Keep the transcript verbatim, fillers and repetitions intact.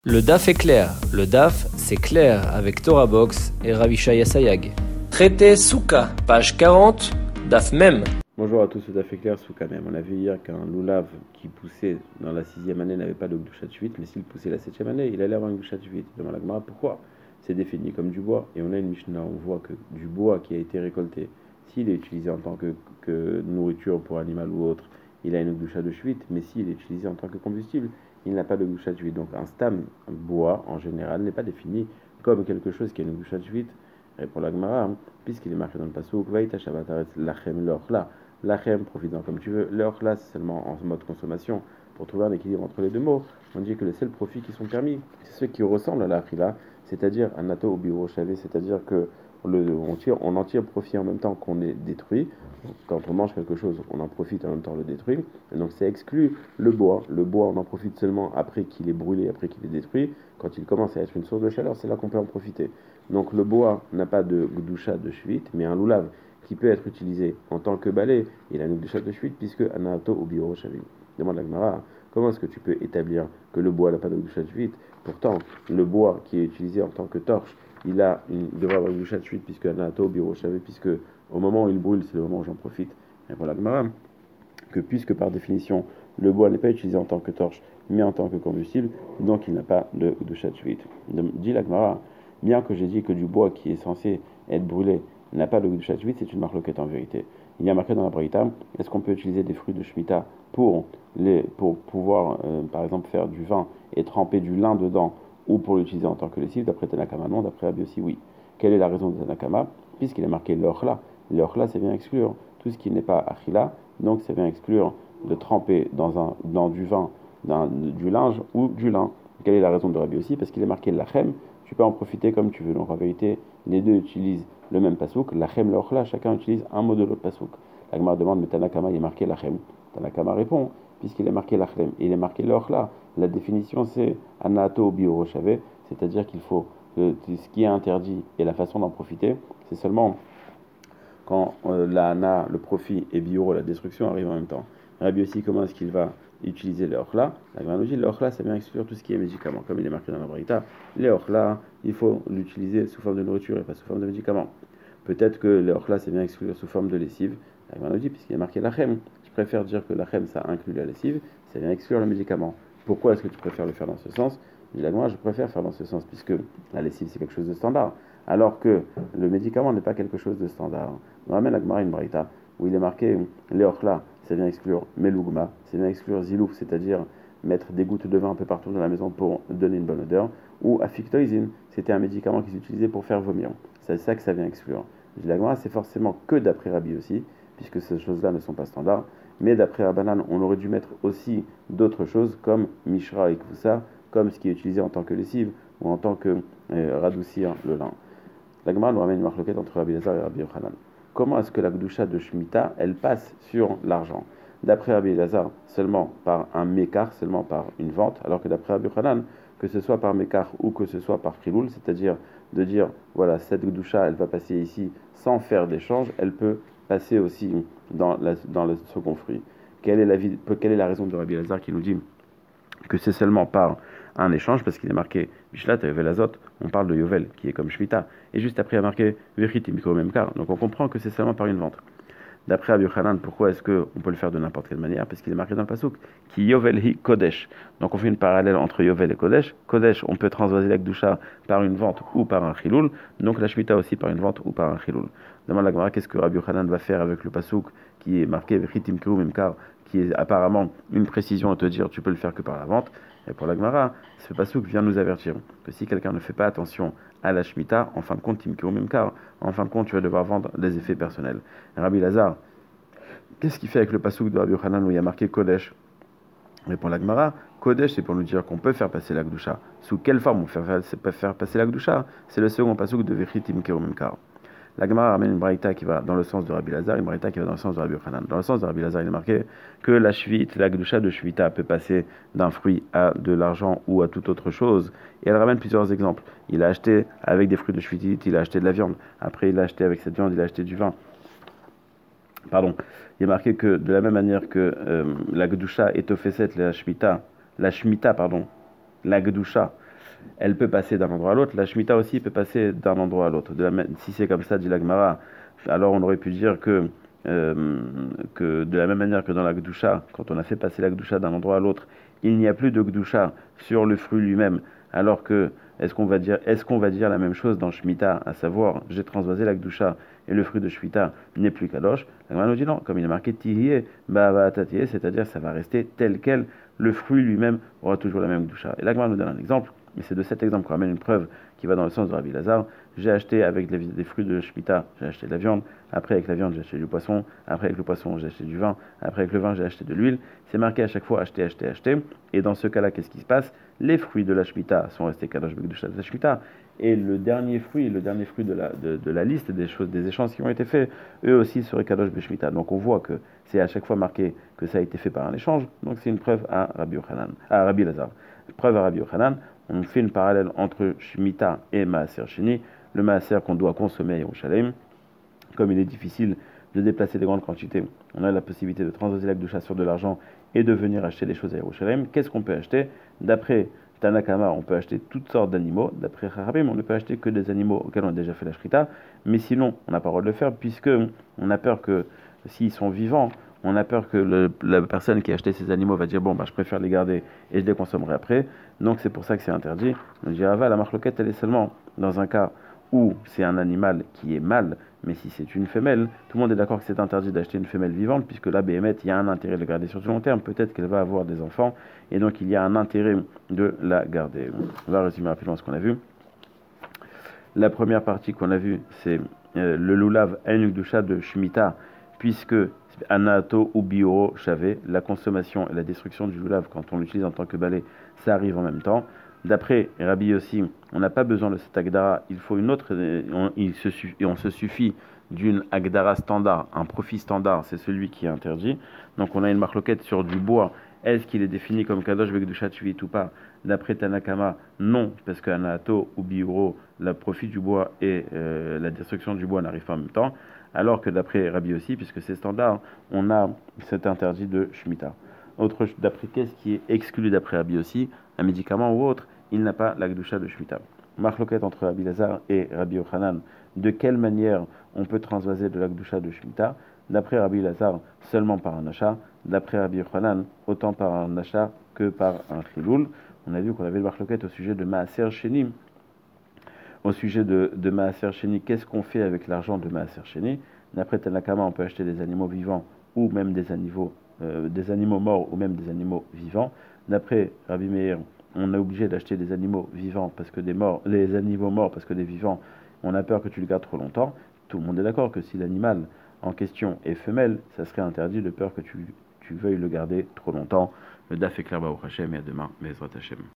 Le D A F est clair. Le D A F, c'est clair avec Torah Box et Ravishaya Sayag. Traité Souka, page quarante, D A F même. Bonjour à tous, le D A F est clair, Souka même. On a vu hier qu'un loulav qui poussait dans la sixième année n'avait pas de Gdushat huit, mais s'il poussait la septième année, il allait avoir une Gdushat huit. Demande la Gemara pourquoi. C'est défini comme du bois, et on a une Mishnah, on voit que du bois qui a été récolté, s'il est utilisé en tant que, que nourriture pour animal ou autre, il a une Gdushat de huit, mais s'il est utilisé en tant que combustible, il n'a pas de Gdushat huit. Donc un stam, un bois en général, n'est pas défini comme quelque chose qui a une Gdushat huit. Répond la Gemara, puisqu'il est marqué dans le pasuk, Vaïta Shabbat Lachem L'Orla. Lachem, profitant comme tu veux. L'Orla, c'est seulement en mode consommation. Pour trouver un équilibre entre les deux mots, on dit que les seuls profits qui sont permis, c'est ceux qui ressemblent à la Achila, c'est-à-dire un nato ou biro chavé, c'est-à-dire que le, on, tire, on en tire profit en même temps qu'on est détruit. Donc, quand on mange quelque chose, on en profite en même temps on le détruit. Et donc ça exclut le bois. Le bois, on en profite seulement après qu'il est brûlé, après qu'il est détruit. Quand il commence à être une source de chaleur, c'est là qu'on peut en profiter. Donc le bois n'a pas de gdusha de shvit, mais un loulav qui peut être utilisé en tant que balai, il a une gdusha de shvit puisque anato ou biro chavé. Demande la Gemara, comment est-ce que tu peux établir que le bois n'a pas de gdusha de shvit? Pourtant, le bois qui est utilisé en tant que torche, il a une, il devrait avoir une gdusha de shvit puisque anato ou biro chavé, puisque au moment où il brûle, c'est le moment où j'en profite. Répond la Gemara que puisque par définition le bois n'est pas utilisé en tant que torche, mais en tant que combustible, donc il n'a pas de gdusha de shvit. Dit la Gemara, bien que j'ai dit que du bois qui est censé être brûlé n'a pas de Gdushat huit, c'est une marloquette en vérité. Il y a marqué dans la Braïta, est-ce qu'on peut utiliser des fruits de Shemitah pour, les, pour pouvoir, euh, par exemple, faire du vin et tremper du lin dedans, ou pour l'utiliser en tant que lessive? D'après Tanakama, non, d'après Rabbi aussi, oui. Quelle est la raison de Tanakama? Puisqu'il est marqué l'orla. L'orla, c'est bien exclure tout ce qui n'est pas achila, donc c'est bien exclure de tremper dans, un, dans du vin, dans, du linge ou du lin. Quelle est la raison de Rabbi aussi? Parce qu'il est marqué lachem, tu peux en profiter comme tu veux. Donc en vérité, les deux utilisent le même pasouk, lachem l'orla, chacun utilise un mot de l'autre pasouk. La Gemara demande, mais Tanakama, il est marqué lachem. Tanakama répond, puisqu'il est marqué lachem, et il est marqué l'orla, la définition c'est anato bio chavé, c'est-à-dire qu'il faut que ce qui est interdit et la façon d'en profiter, c'est seulement quand euh, la ana, le profit, et bio, la destruction arrivent en même temps. Rabbi aussi, comment est-ce qu'il va utiliser le orla? La Gemara nous dit, le orla, c'est bien exclure tout ce qui est médicament, comme il est marqué dans la Braïta. Les orla, il faut l'utiliser sous forme de nourriture et pas sous forme de médicament. Peut-être que le orla, c'est bien exclure sous forme de lessive. La Gemara nous dit, puisqu'il est marqué lachem, je préfère dire que lachem, ça inclut la lessive, c'est bien exclure le médicament. Pourquoi est-ce que tu préfères le faire dans ce sens? Je dis, la Gemara, je préfère faire dans ce sens, puisque la lessive, c'est quelque chose de standard, alors que le médicament n'est pas quelque chose de standard. On ramène la Gemara une Braïta, où il est marqué les orla, c'est bien exclure melougma, c'est bien exclure zilouf, c'est-à-dire mettre des gouttes de vin un peu partout dans la maison pour donner une bonne odeur, ou afictoisin, c'était un médicament qu'ils utilisaient pour faire vomir. C'est ça que ça vient exclure. Je dis la Gemara, c'est forcément que d'après Rabbi aussi, puisque ces choses-là ne sont pas standards, mais d'après Rabbanan, on aurait dû mettre aussi d'autres choses comme mishra et kvusa, comme ce qui est utilisé en tant que lessive ou en tant que euh, radoucir le lin. La Gemara nous ramène une marloquette entre Rabbi Elazar et Rabbi Yochanan. Comment est-ce que la Gdusha de Shemitah, elle passe sur l'argent? D'après Rabbi Elazar, seulement par un mékar, seulement par une vente, alors que d'après Rabbi Yochanan, que ce soit par mékar ou que ce soit par chiloul, c'est-à-dire de dire, voilà, cette Gdusha, elle va passer ici sans faire d'échange, elle peut passer aussi dans, la, dans le second fruit. Quelle est, la vie, quelle est la raison de Rabbi Elazar qui nous dit que c'est seulement par un échange, parce qu'il est marqué Bishlat et Yovel Azot, on parle de Yovel, qui est comme Shemitah, et juste après il y a marqué Vechit et Mikro Memkar, donc on comprend que c'est seulement par une vente. D'après Rabbi Yochanan, pourquoi est-ce qu'on peut le faire de n'importe quelle manière? Parce qu'il est marqué dans le pasuk, qui Yovel hi Kodesh. Donc on fait une parallèle entre Yovel et Kodesh. Kodesh, on peut transvaser la Gdusha par une vente ou par un chiloul, donc la Shemitah aussi par une vente ou par un chiloul. Demande la Gemara, qu'est-ce que Rabbi Yochanan va faire avec le pasuk qui est marqué Vechit et Mikro Memkar, qui est apparemment une précision à te dire tu peux le faire que par la vente? Et pour la Gemara, ce pasuk vient nous avertir que si quelqu'un ne fait pas attention à la Shemitah, en fin de compte, Timkiru Memkar, en fin de compte, tu vas devoir vendre des effets personnels. Rabbi Lazar, qu'est-ce qu'il fait avec le pasuk de Rabbi Yochanan où il y a marqué Kodesh? Répond la Gemara, Kodesh, c'est pour nous dire qu'on peut faire passer la Gdusha. Sous quelle forme on peut faire passer la Gdusha? C'est le second pasuk de Vechit Timkiru Memkar. La Gemara ramène une braïta qui va dans le sens de Rabbi Lazar, une braïta qui va dans le sens de Rabbi Yochanan. Dans le sens de Rabbi Lazar, il est marqué que la shvit, la gdusha de shvita peut passer d'un fruit à de l'argent ou à toute autre chose. Et elle ramène plusieurs exemples. Il a acheté avec des fruits de shvitit, il a acheté de la viande. Après, il a acheté avec cette viande, il a acheté du vin. Pardon. Il est marqué que de la même manière que euh, la gdusha est ofeset, la shmita, la shmita, pardon, la gdusha, elle peut passer d'un endroit à l'autre. La Shemitah aussi peut passer d'un endroit à l'autre. De la même- Si c'est comme ça, dit la Gemara, alors on aurait pu dire que, euh, que de la même manière que dans la Gdusha, quand on a fait passer la Gdusha d'un endroit à l'autre, il n'y a plus de Gdusha sur le fruit lui-même, alors que est-ce qu'on va dire, est-ce qu'on va dire la même chose dans Shemitah, à savoir j'ai transvasé la Gdusha et le fruit de Shemitah n'est plus kadosh? La Gemara nous dit non, comme il est marqué Tihye, Ba'ava Tatiyeh, c'est-à-dire ça va rester tel quel, le fruit lui-même aura toujours la même Gdusha. Et la Gemara nous donne un exemple. Et c'est de cet exemple qu'on ramène une preuve qui va dans le sens de Rabbi Lazare. J'ai acheté avec les, des fruits de Shemitah, j'ai acheté de la viande. Après, avec la viande, j'ai acheté du poisson. Après, avec le poisson, j'ai acheté du vin. Après, avec le vin, j'ai acheté de l'huile. C'est marqué à chaque fois acheter, acheter, acheter. Et dans ce cas-là, qu'est-ce qui se passe? Les fruits de la Shemitah sont restés kadosh bekdushat de la Shemitah. Et le dernier fruit, le dernier fruit de la, de, de la liste des choses, des échanges qui ont été faits, eux aussi seraient kadosh beshmita. Donc on voit que c'est à chaque fois marqué que ça a été fait par un échange. Donc c'est une preuve à Rabbi Yochanan, à Rabbi Lazar. Preuve à Rabbi Yochanan. On fait une parallèle entre Shemitah et Maaser Sheni, le Maaser qu'on doit consommer à Yerushalayim. Comme il est difficile de déplacer des grandes quantités, on a la possibilité de transvaser la Gdusha sur de l'argent et de venir acheter des choses à Yerushalayim. Qu'est-ce qu'on peut acheter? D'après Tanakama, on peut acheter toutes sortes d'animaux. D'après Chachamim, on ne peut acheter que des animaux auxquels on a déjà fait la shrita. Mais sinon, on n'a pas le droit de le faire, puisque on a peur que, s'ils sont vivants, on a peur que le, la personne qui a acheté ces animaux va dire bon bah je préfère les garder et je les consommerai après. Donc c'est pour ça que c'est interdit. On dit ah va, la marloquette elle est seulement dans un cas où c'est un animal qui est mâle, mais si c'est une femelle, tout le monde est d'accord que c'est interdit d'acheter une femelle vivante, puisque là, B M E, il y a un intérêt de la garder sur du long terme. Peut-être qu'elle va avoir des enfants, et donc il y a un intérêt de la garder. On va résumer rapidement ce qu'on a vu. La première partie qu'on a vue, c'est euh, le lulav a une gdusha de Shemitah, puisque anato ou bioro chavé, la consommation et la destruction du lulav, quand on l'utilise en tant que balai, ça arrive en même temps. D'après Rabbi aussi, on n'a pas besoin de cette agdara, il faut une autre, on, il se, et on se suffit d'une agdara standard, un profit standard, c'est celui qui est interdit. Donc on a une marloquette sur du bois, est-ce qu'il est défini comme kadosh bekdushat shvit ou pas? D'après Tanakama, non, parce qu'anato ou biuro, le profit du bois et euh, la destruction du bois n'arrivent pas en même temps, alors que d'après Rabbi aussi, puisque c'est standard, on a cet interdit de Shemitah. Autre, d'après qu'est-ce qui est exclu d'après Rabbi aussi, un médicament ou autre, il n'a pas la gdusha de Shemitah. Marloquette entre Rabbi Lazar et Rabbi Yochanan, de quelle manière on peut transvaser de la gdusha de Shemitah? D'après Rabbi Lazar, seulement par un achat. D'après Rabbi Yochanan, autant par un achat que par un chiloul. On a vu qu'on avait le marloquette au sujet de Maaser Sheni. Au sujet de, de Maaser Sheni, qu'est-ce qu'on fait avec l'argent de Maaser Sheni? D'après Tanakama, on peut acheter des animaux vivants ou même des animaux, euh, des animaux morts ou même des animaux vivants. D'après Rabbi Meir, on est obligé d'acheter des animaux vivants parce que des morts, les animaux morts parce que des vivants, on a peur que tu le gardes trop longtemps. Tout le monde est d'accord que si l'animal en question est femelle, ça serait interdit de peur que tu, tu veuilles le garder trop longtemps. Le daf est clair, Baruch Hashem, et à demain, Bezrat Hashem.